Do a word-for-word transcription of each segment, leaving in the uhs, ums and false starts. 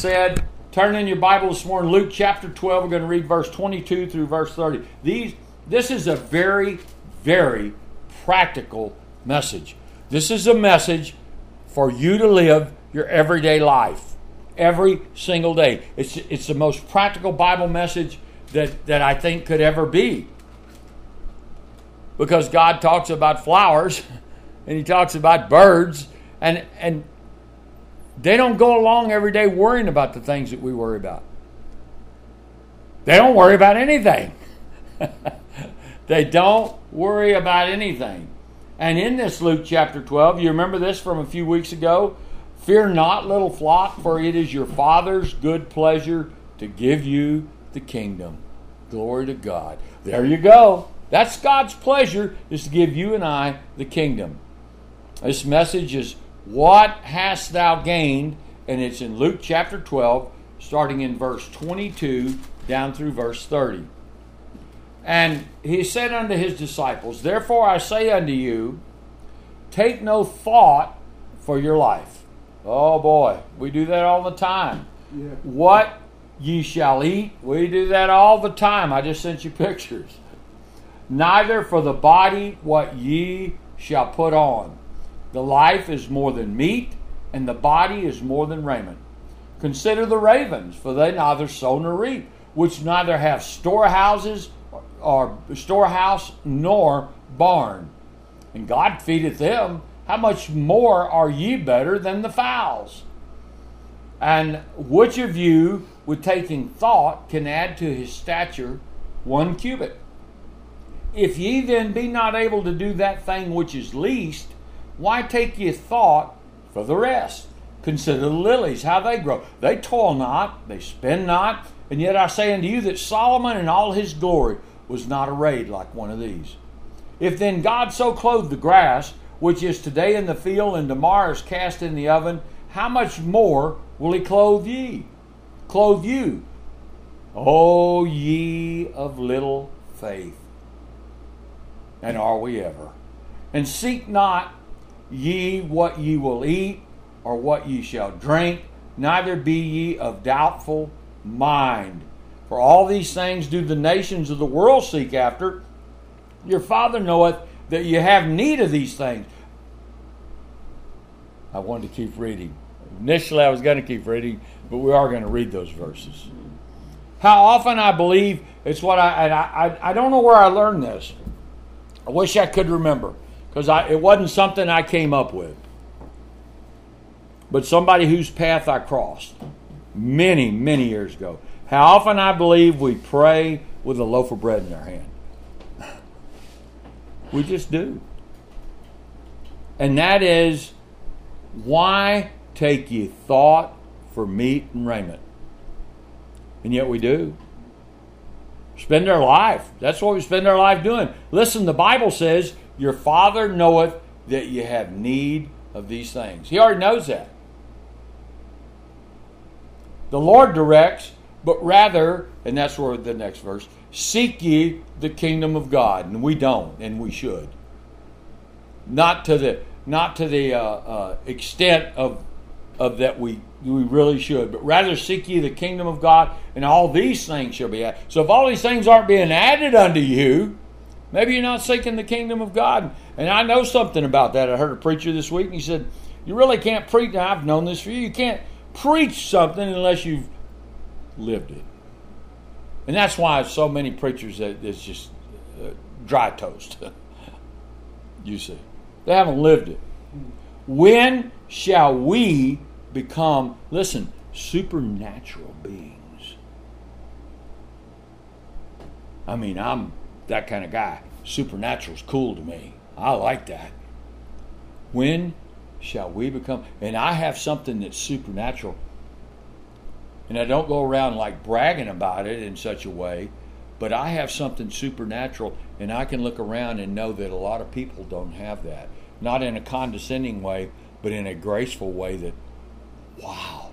said, turn in your Bible this morning, Luke chapter twelve. We're going to read verse twenty-two through verse thirty. These, this is a very, very practical message. This is a message for you to live your everyday life, every single day. It's, it's the most practical Bible message that, that I think could ever be. Because God talks about flowers, and He talks about birds, and and they don't go along every day worrying about the things that we worry about. They don't worry about anything. They don't worry about anything. And in this Luke chapter twelve, you remember this from a few weeks ago? Fear not, little flock, for it is your Father's good pleasure to give you the kingdom. Glory to God. There you go. That's God's pleasure, is to give you and I the kingdom. This message is, what hast thou gained? And it's in Luke chapter twelve, starting in verse twenty-two down through verse thirty. And He said unto His disciples, therefore I say unto you, take no thought for your life. Oh boy, we do that all the time. Yeah. What ye shall eat, we do that all the time. I just sent you pictures. Neither for the body what ye shall put on. The life is more than meat, and the body is more than raiment. Consider the ravens, for they neither sow nor reap, which neither have storehouses or storehouse nor barn. And God feedeth them. How much more are ye better than the fowls? And which of you, with taking thought, can add to his stature one cubit? If ye then be not able to do that thing which is least, why take ye thought for the rest? Consider the lilies, how they grow. They toil not, they spin not, and yet I say unto you that Solomon in all his glory was not arrayed like one of these. If then God so clothed the grass, which is today in the field and tomorrow is cast in the oven, how much more will He clothe ye? Clothe you. O ye of little faith. And are we ever? And seek not ye what ye will eat, or what ye shall drink, neither be ye of doubtful mind. For all these things do the nations of the world seek after. Your Father knoweth that ye have need of these things. I wanted to keep reading. Initially I was going to keep reading, but we are going to read those verses. How often I believe, it's what I, and I, I, I don't know where I learned this. I wish I could remember, because I, it wasn't something I came up with. But somebody whose path I crossed many, many years ago. How often I believe we pray with a loaf of bread in our hand. We just do. And that is, why take ye thought for meat and raiment? And yet we do. Spend our life. That's what we spend our life doing. Listen, the Bible says, your Father knoweth that you have need of these things. He already knows that. The Lord directs, but rather, and that's where the next verse, seek ye the kingdom of God. And we don't, and we should. Not to the not to the uh, uh, extent of of that we we really should, but rather seek ye the kingdom of God, and all these things shall be added. So if all these things aren't being added unto you, maybe you're not seeking the kingdom of God. And I know something about that. I heard a preacher this week, and he said, you really can't preach. Now, I've known this for you. You can't preach something unless you've lived it. And that's why so many preachers, that it's just uh, dry toast. You see. They haven't lived it. When shall we become, listen, supernatural beings? I mean, I'm that kind of guy. Supernatural's cool to me. I like that. When shall we become, and I have something that's supernatural, and I don't go around like bragging about it in such a way, but I have something supernatural, and I can look around and know that a lot of people don't have that. Not in a condescending way, but in a graceful way that, wow.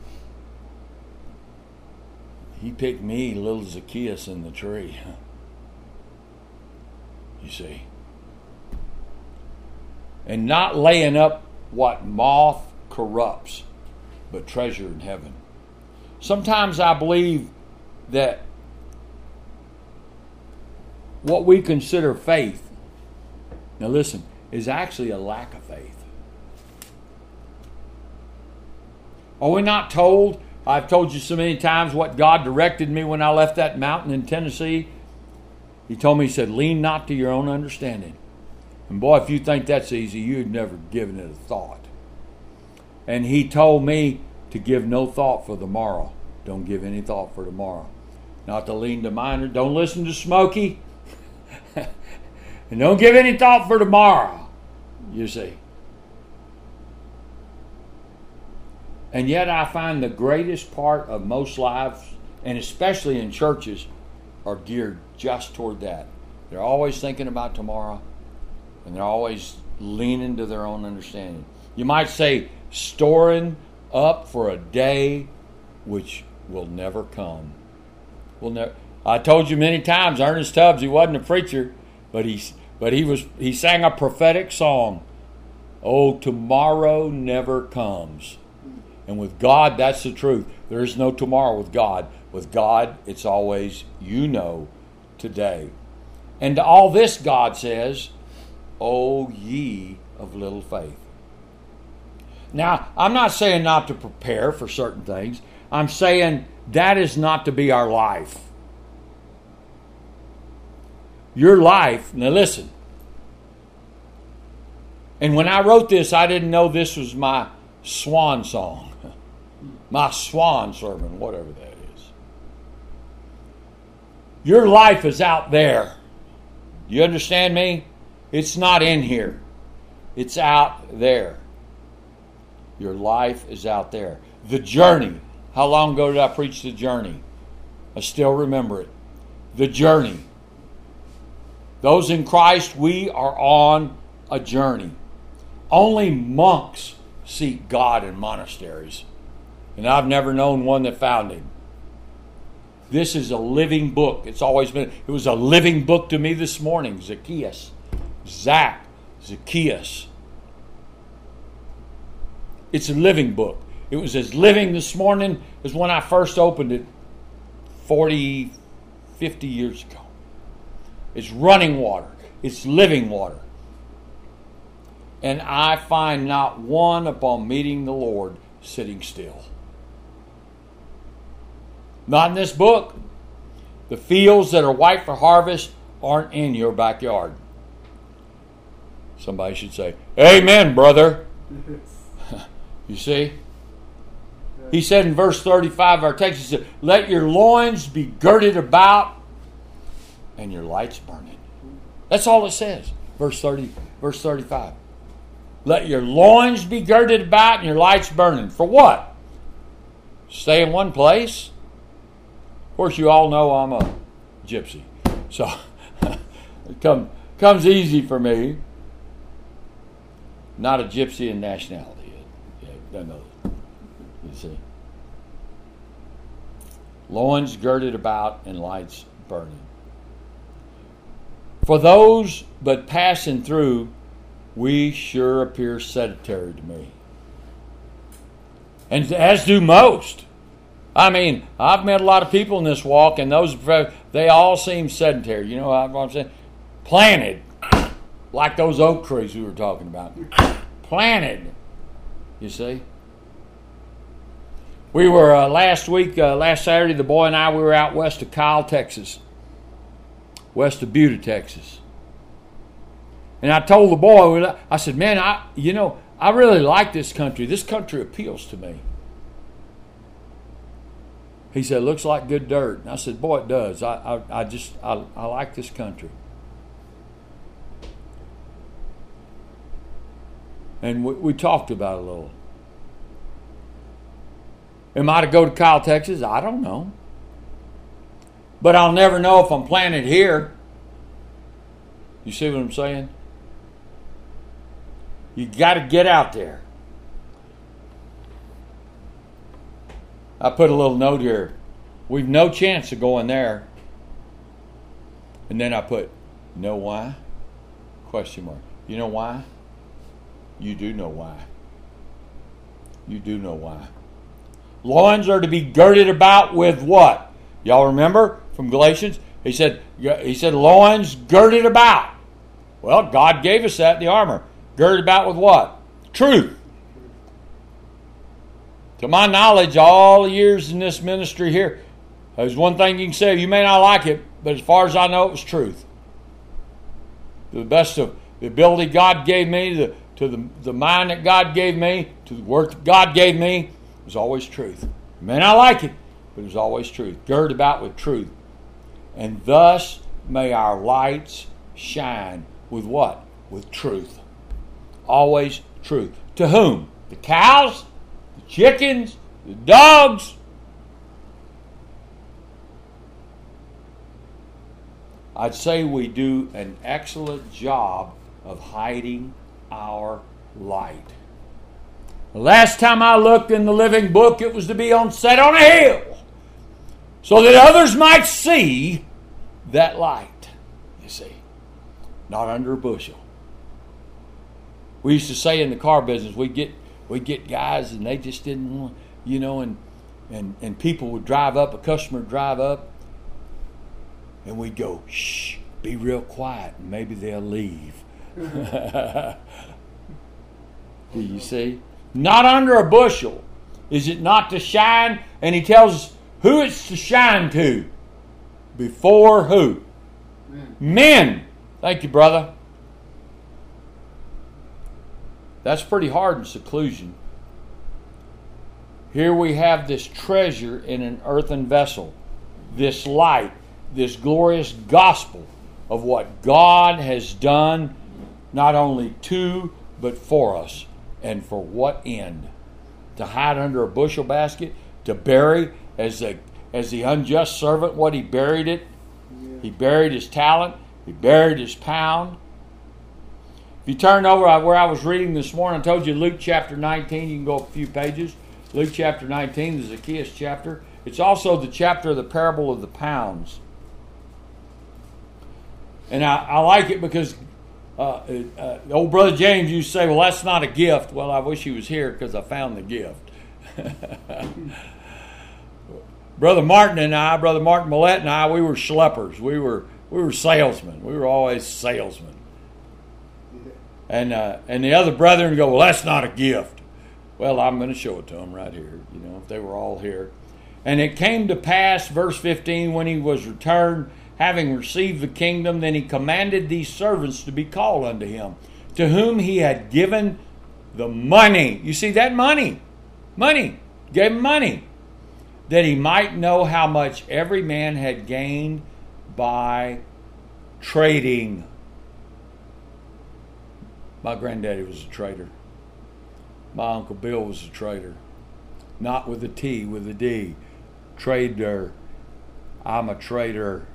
He picked me, little Zacchaeus, in the tree. You see. And not laying up what moth corrupts, but treasure in heaven. Sometimes I believe that what we consider faith, now listen, is actually a lack of faith. Are we not told? I've told you so many times what God directed me when I left that mountain in Tennessee. He told me, he said, lean not to your own understanding. And boy, if you think that's easy, you've never given it a thought. And he told me to give no thought for tomorrow. Don't give any thought for tomorrow. Not to lean to mine. Don't listen to Smokey. And don't give any thought for tomorrow. You see. And yet I find the greatest part of most lives, and especially in churches, are geared just toward that. They're always thinking about tomorrow, and they're always leaning to their own understanding. You might say, storing up for a day which will never come. Will never. I told you many times, Ernest Tubbs, he wasn't a preacher, but he but he was he sang a prophetic song. Oh, tomorrow never comes. And with God, that's the truth. There is no tomorrow with God. With God, it's always, you know, today. And to all this, God says, O ye of little faith. Now, I'm not saying not to prepare for certain things. I'm saying that is not to be our life. Your life, now listen. And when I wrote this, I didn't know this was my swan song. My swan sermon, whatever that is. Your life is out there. You understand me? It's not in here. It's out there. Your life is out there. The journey. How long ago did I preach the journey? I still remember it. The journey. Those in Christ, we are on a journey. Only monks seek God in monasteries. And I've never known one that found him. This is a living book. It's always been. It was a living book to me this morning. Zacchaeus. Zach. Zacchaeus. It's a living book. It was as living this morning as when I first opened it forty, fifty years ago. It's running water. It's living water. And I find not one upon meeting the Lord sitting still. Not in this book. The fields that are white for harvest aren't in your backyard. Somebody should say, amen, brother. You see? He said in verse thirty-five of our text, he said, let your loins be girded about and your lights burning. That's all it says. Verse thirty, verse thirty-five. Let your loins be girded about and your lights burning. For what? Stay in one place? Of course, you all know I'm a gypsy. So, it come, comes easy for me. Not a gypsy in nationality. Yeah, no, you see. Loins girded about and lights burning. For those but passing through, we sure appear sedentary to me. And as do most. I mean, I've met a lot of people in this walk, and those they all seem sedentary. You know what I'm saying? Planted, like those oak trees we were talking about. Planted, you see. We were uh, last week, uh, last Saturday, the boy and I, we were out west of Kyle, Texas. West of Buda, Texas. And I told the boy, I said, man, I, you know, I really like this country. This country appeals to me. He said, looks like good dirt. And I said, boy, it does. I, I, I just, I, I like this country. And we, we talked about it a little. Am I to go to Kyle, Texas? I don't know. But I'll never know if I'm planted here. You see what I'm saying? You got to get out there. I put a little note here. We've no chance of going there. And then I put, you know why? Question mark. You know why? You do know why. You do know why. Loins are to be girded about with what? Y'all remember from Galatians? He said, he said, loins girded about. Well, God gave us that, the armor. Girded about with what? Truth. To my knowledge, all the years in this ministry here, there's one thing you can say. You may not like it, but as far as I know, it was truth. To the best of the ability God gave me, the, to the, the mind that God gave me, to the work that God gave me, it was always truth. You may not like it, but it was always truth. Girded about with truth. And thus may our lights shine with what? With truth. Always truth. To whom? The cows? The chickens? The dogs? I'd say we do an excellent job of hiding our light. The last time I looked in the living book, it was to be on set on a hill, so that others might see that light, you see, not under a bushel. We used to say in the car business, we get we get guys and they just didn't want, you know, and and and people would drive up, a customer would drive up, and we'd go, shh, be real quiet, and maybe they'll leave. Do you see? Not under a bushel. Is it not to shine? And he tells us who it's to shine to. Before who? Men. Men. Thank you, brother. That's pretty hard in seclusion. Here we have this treasure in an earthen vessel. This light. This glorious gospel of what God has done, not only to, but for us. And for what end? To hide under a bushel basket? To bury as the, as the unjust servant, what he buried it? Yeah. He buried his talent. He buried his pound. If you turn over where I was reading this morning, I told you Luke chapter nineteen. You can go a few pages. Luke chapter nineteen, the Zacchaeus chapter. It's also the chapter of the parable of the pounds. And I, I like it because uh, uh, old brother James used to say, well, that's not a gift. Well, I wish he was here because I found the gift. Brother Martin and I, Brother Martin Millette and I, we were schleppers. We were we were salesmen. We were always salesmen. And uh, and the other brethren go, well, that's not a gift. Well, I'm going to show it to them right here, you know, if they were all here. And it came to pass, verse fifteen, when he was returned, having received the kingdom, then he commanded these servants to be called unto him, to whom he had given the money. You see that money? Money. Gave him money. That he might know how much every man had gained by trading. My granddaddy was a trader. My Uncle Bill was a trader. Not with a T, with a D. Trader. I'm a trader.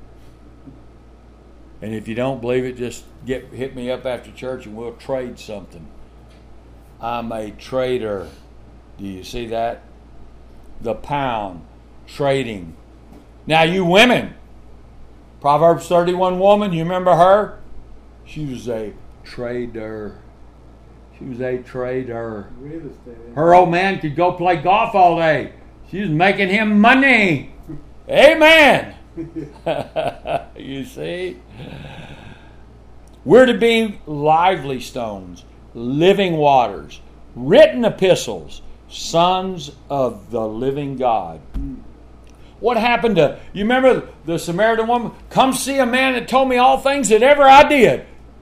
And if you don't believe it, just get hit me up after church and we'll trade something. I'm a trader. Do you see that? The pound. Trading. Now you women. Proverbs thirty-one woman, you remember her? She was a trader. She was a trader. Her old man could go play golf all day. She was making him money. Amen. You see? We're to be lively stones, living waters, written epistles, sons of the living God. What happened to, you remember the Samaritan woman? Come see a man that told me all things that ever I did.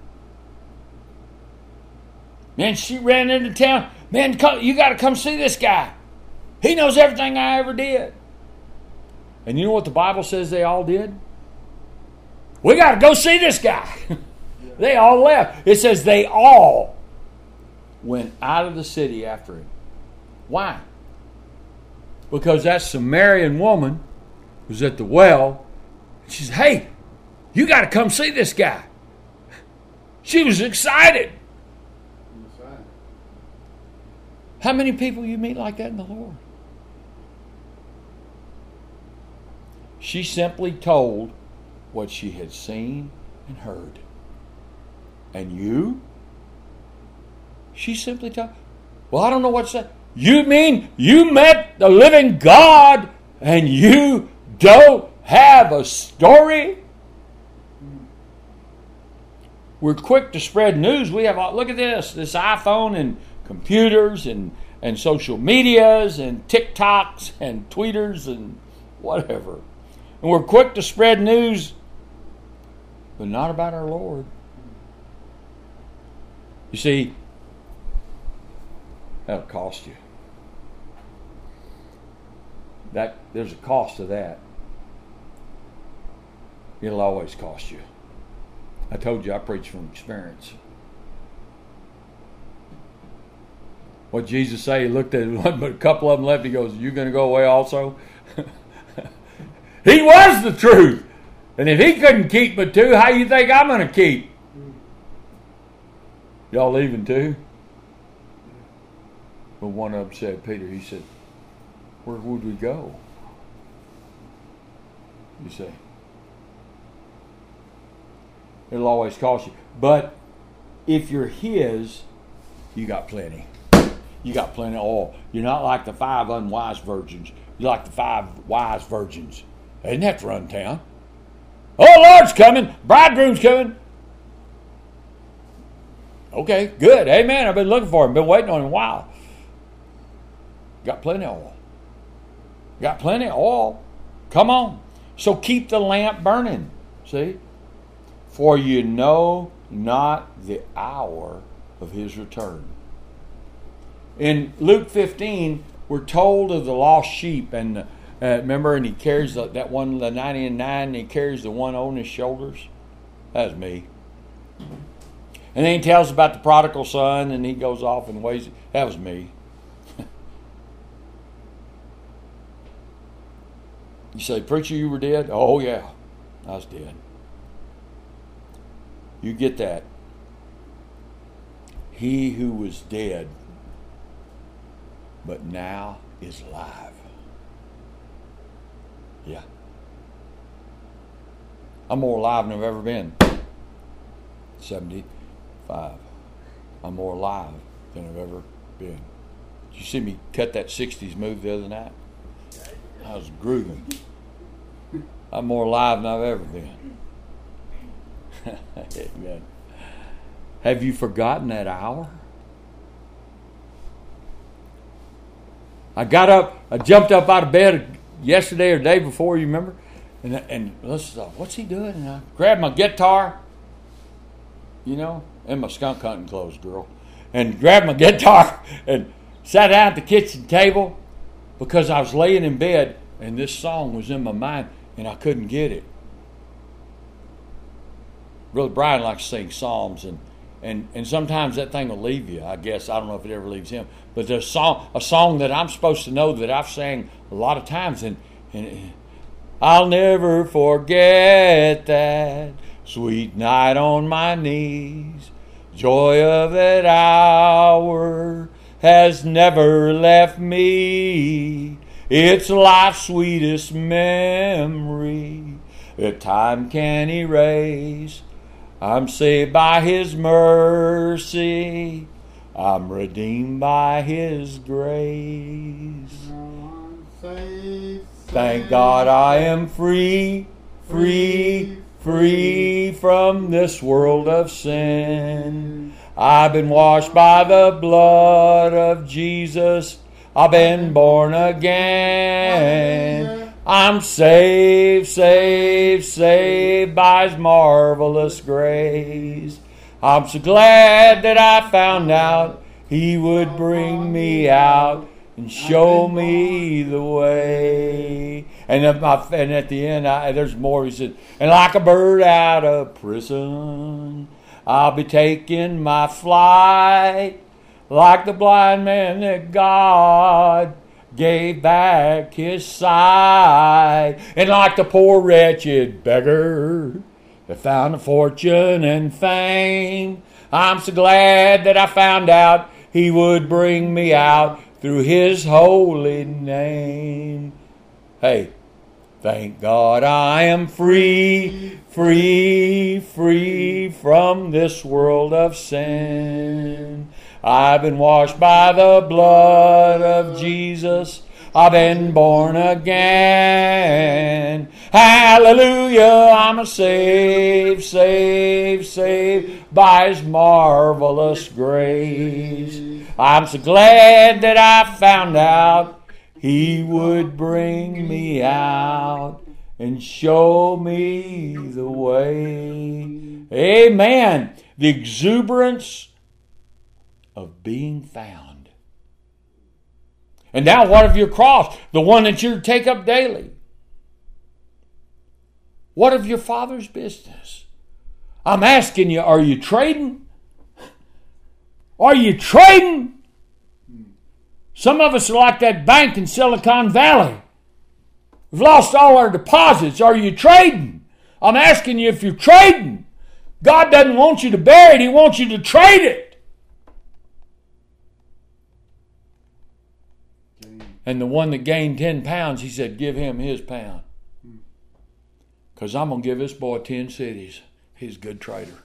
Man, she ran into town. Man, come, you got to come see this guy. He knows everything I ever did. And you know what the Bible says they all did? We got to go see this guy. They all left. It says they all went out of the city after him. Why? Because that Samaritan woman was at the well. And she said, hey, you got to come see this guy. She was excited. How many people you meet like that in the Lord? She simply told what she had seen and heard. And you? She simply told, well, I don't know what to say. You mean you met the living God and you don't have a story? We're quick to spread news. We have, look at this, this iPhone and computers and, and social medias and TikToks and tweeters and whatever. And we're quick to spread news, but not about our Lord. You see, that'll cost you. That there's a cost to that. It'll always cost you. I told you I preach from experience. What Jesus say? He looked at one, but a couple of them left. He goes, "You going to go away also?" He was the truth, and if he couldn't keep but two, how you think I'm going to keep? Y'all leaving too? Well, one of them said, Peter, he said, where would we go? You say, it'll always cost you. But if you're his, you got plenty. You got plenty of oil. You're not like the five unwise virgins. You're like the five wise virgins. They didn't have to run town. Oh, Lord's coming. Bridegroom's coming. Okay, good. Amen. I've been looking for him. Been waiting on him a while. Got plenty of oil. Got plenty of oil. Come on. So keep the lamp burning. See? For you know not the hour of his return. In Luke fifteen, we're told of the lost sheep. And uh, remember, and he carries the, that one, the ninety and nine, and he carries the one on his shoulders. That's me. And then he tells about the prodigal son, and he goes off and ways. That was me. You say, preacher, you were dead? Oh, yeah, I was dead. You get that. He who was dead, but now is alive. Yeah. I'm more alive than I've ever been. seventy-five. I'm more alive than I've ever been. Did you see me cut that sixties move the other night? I was grooving. I'm more alive than I've ever been. Amen. Have you forgotten that hour? I got up, I jumped up out of bed yesterday or the day before, you remember? And and let's uh, what's he doing? And I grabbed my guitar, you know, and my skunk hunting clothes, girl, and grabbed my guitar and sat down at the kitchen table because I was laying in bed and this song was in my mind and I couldn't get it. Brother Brian likes to sing psalms, and, and, and sometimes that thing will leave you, I guess. I don't know if it ever leaves him. But there's a song, a song that I'm supposed to know that I've sang a lot of times, and, and I'll never forget that sweet night on my knees. Joy of that hour has never left me. It's life's sweetest memory that time can erase. I'm saved by his mercy. I'm redeemed by his grace. Thank God I am free, free, free from this world of sin. I've been washed by the blood of Jesus. I've been born again. I'm saved, saved, saved by his marvelous grace. I'm so glad that I found out he would bring me out and show me the way. And at, my, and at the end, I, there's more. He said, and like a bird out of prison, I'll be taking my flight. Like the blind man that God gave back his sight. And like the poor wretched beggar that found a fortune and fame, I'm so glad that I found out he would bring me out through his holy name. Hey, Thank God I am free, free, free from this world of sin. I've been washed by the blood of Jesus. I've been born again. Hallelujah, I'm a saved, saved, saved by His marvelous grace. I'm so glad that I found out He would bring me out and show me the way. Amen. The exuberance of being found. And now what of your cross? The one that you take up daily. What of your Father's business? I'm asking you, are you trading? Are you trading? Some of us are like that bank in Silicon Valley. We've lost all our deposits. Are you trading? I'm asking you if you're trading. God doesn't want you to bury it. He wants you to trade it. And the one that gained ten pounds, he said, give him his pound. Because I'm going to give this boy ten cities. He's a good trader.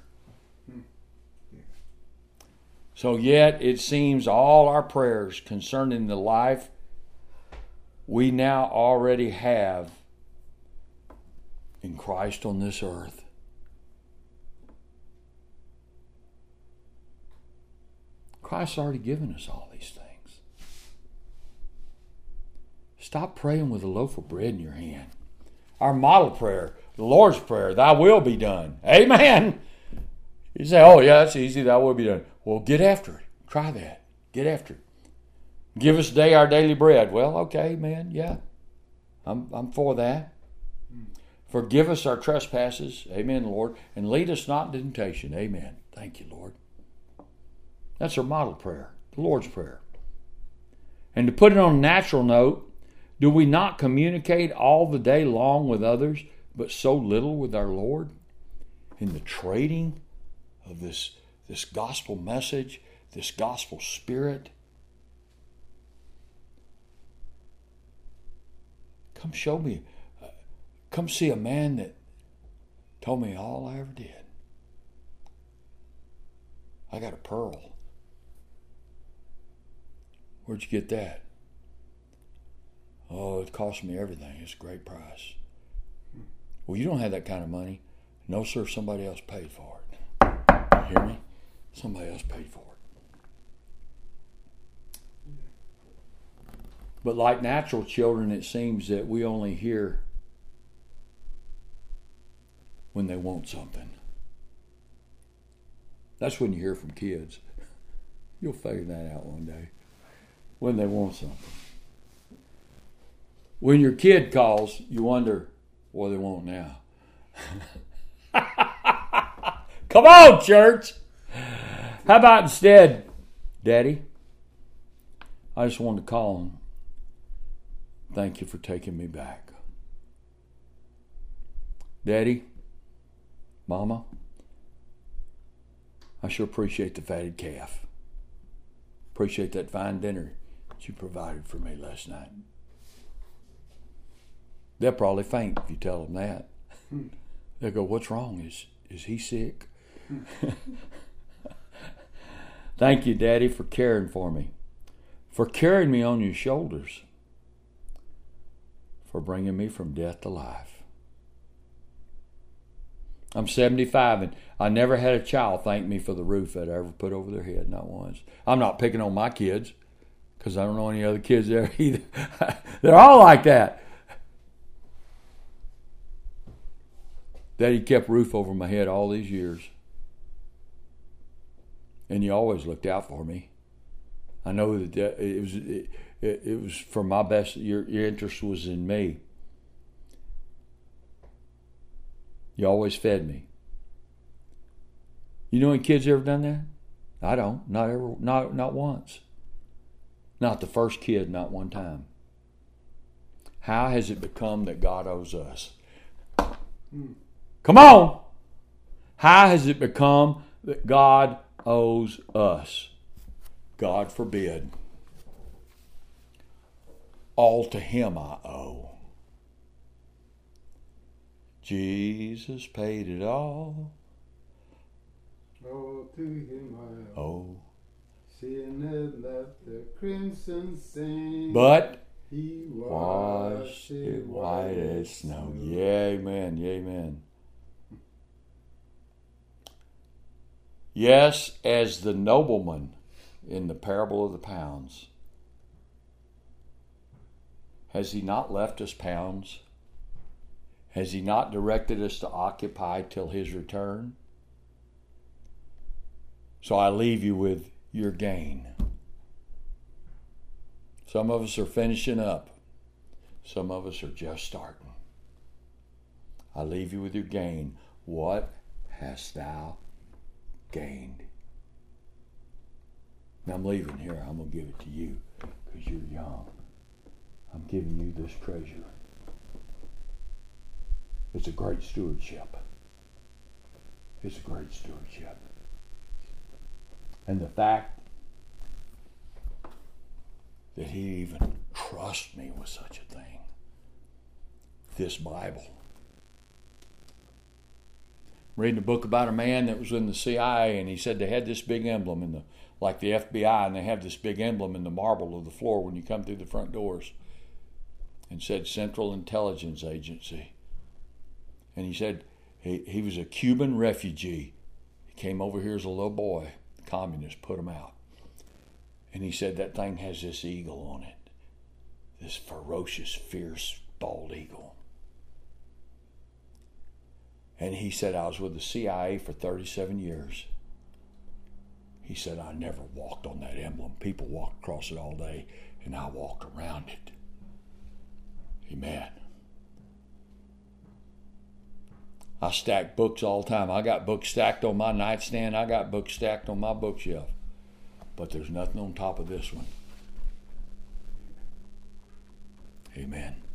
So yet it seems all our prayers concerning the life we now already have in Christ on this earth. Christ's already given us all these things. Stop praying with a loaf of bread in your hand. Our model prayer, the Lord's Prayer, thy will be done. Amen. You say, oh yeah, that's easy, thy will be done. Well, get after it. Try that. Get after it. Give us today our daily bread. Well, okay, man, yeah. I'm I'm for that. Forgive us our trespasses. Amen, Lord. And lead us not into temptation. Amen. Thank you, Lord. That's our model prayer, the Lord's Prayer. And to put it on a natural note, do we not communicate all the day long with others, but so little with our Lord? In the trading of this This gospel message, this gospel spirit. Come show me, uh, come see a man that told me all I ever did. I got a pearl. Where'd you get that? Oh, it cost me everything. It's a great price. Well, you don't have that kind of money. No, sir, somebody else paid for it. You hear me? Somebody else paid for it. But like natural children, it seems that we only hear when they want something. That's when you hear from kids. You'll figure that out one day. When they want something. When your kid calls, you wonder what they want now. Come on, church! How about instead, Daddy, I just wanted to call and thank you for taking me back. Daddy, Mama, I sure appreciate the fatted calf. Appreciate that fine dinner that you provided for me last night. They'll probably faint if you tell them that. They'll go, what's wrong? Is, is he sick? Thank you, Daddy, for caring for me, for carrying me on your shoulders, for bringing me from death to life. I'm seventy-five, and I never had a child thank me for the roof that I ever put over their head, not once. I'm not picking on my kids, because I don't know any other kids there either. They're all like that. Daddy kept roof over my head all these years. And you always looked out for me. I know that it was it, it was for my best. Your, your interest was in me. You always fed me. You know any kids ever done that? I don't. Not ever. Not not once. Not the first kid. Not one time. How has it become that God owes us? Come on. How has it become that God owes us? God forbid. All to Him I owe. Jesus paid it all. Oh, to him I owe. Oh. Sin had left the crimson stain. But he washed it white as snow. Yeah, amen. Yeah, amen. Yes, as the nobleman in the parable of the pounds. Has he not left us pounds? Has he not directed us to occupy till his return? So I leave you with your gain. Some of us are finishing up. Some of us are just starting. I leave you with your gain. What hast thou gained? Now I'm leaving here. I'm going to give it to you because you're young. I'm giving you this treasure. It's a great stewardship. It's a great stewardship. And the fact that he even trusts me with such a thing. This Bible. I'm reading a book about a man that was in the C I A, and he said they had this big emblem in the, like the F B I, and they have this big emblem in the marble of the floor when you come through the front doors. And said Central Intelligence Agency. And he said he, he was a Cuban refugee. He came over here as a little boy. The communists put him out. And he said that thing has this eagle on it. This ferocious, fierce, bald eagle. And he said, I was with the C I A for thirty-seven years. He said, I never walked on that emblem. People walked across it all day, and I walked around it. Amen. I stack books all the time. I got books stacked on my nightstand. I got books stacked on my bookshelf. But there's nothing on top of this one. Amen.